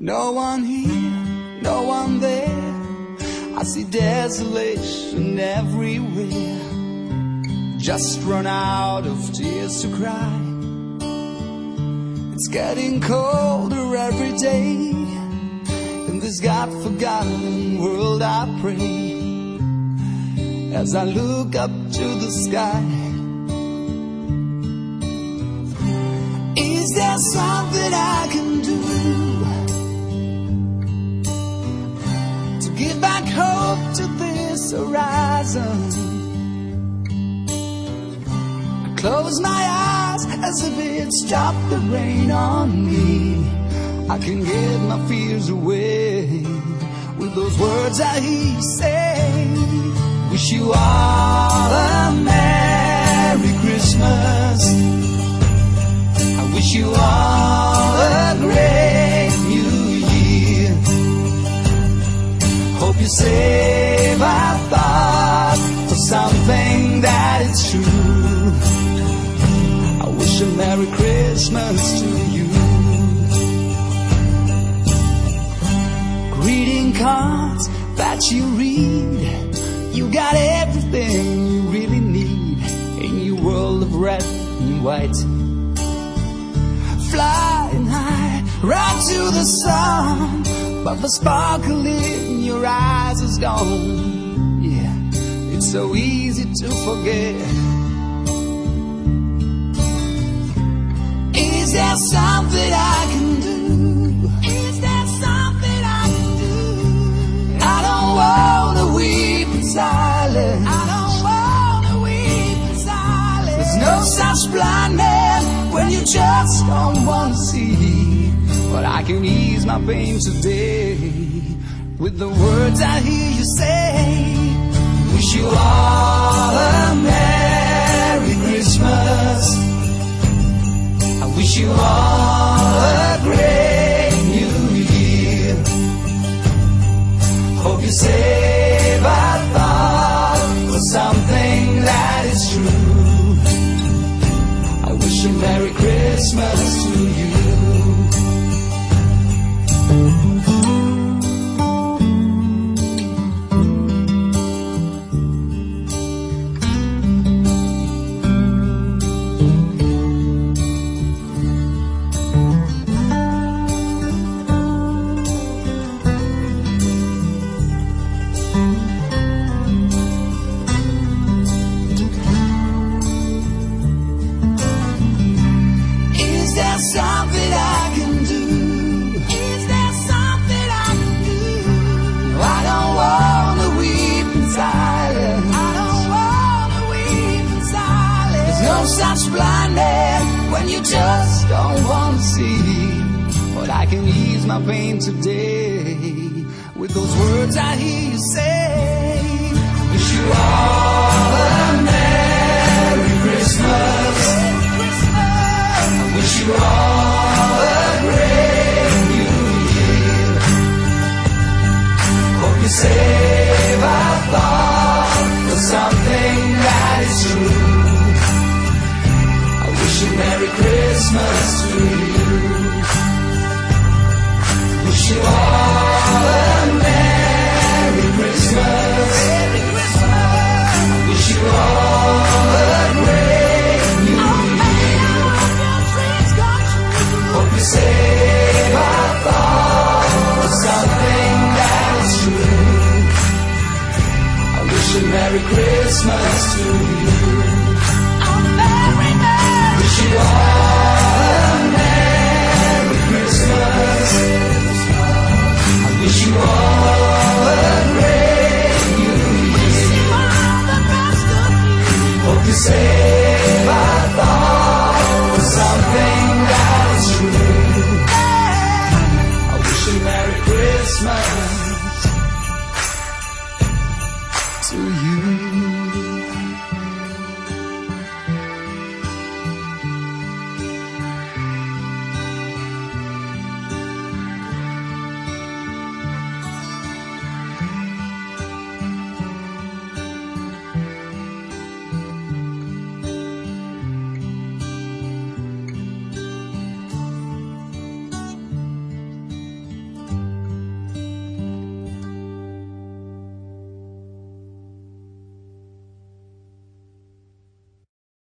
No one here, no one there. I see desolation everywhere. Just run out of tears to cry. It's getting colder every day. In this God-forgotten world I pray, as I look up to the sky. Is there something I can do to give back hope to this horizon? I close my eyes as if it stopped the rain on me. I can get my fears away with those words I hear you say. Wish you all a Merry Christmas. I wish you all a great New Year. Hope you save our thought for something that is true. I wish a Merry Christmas to you. Greeting cards that you read, you got everything you really need in your world of red and white. Flying high, right to the sun, but the sparkle in your eyes is gone. Yeah, it's so easy to forget. Is there something I can do? Is there something I can do? I don't wanna weep in silence. I don't wanna weep in silence. There's no such blindness when you just don't wanna see. But I can ease my pain today with the words I hear you say. Wish you all a Merry Christmas. I wish you all a great New Year. Hope you save our thought for something that is true. I wish a Merry Christmas to you. Such blindness when you just don't want to see. But I can ease my pain today with those words I hear you say. Wish you all a Merry Christmas. I wish you all a great New Year. Hope you save our thought for something that is true. Wish a Merry Christmas to you. Wish you all a Merry Christmas. Wish you all a great New Year. Hope you save our thought for something that is true. I wish a Merry Christmas to you.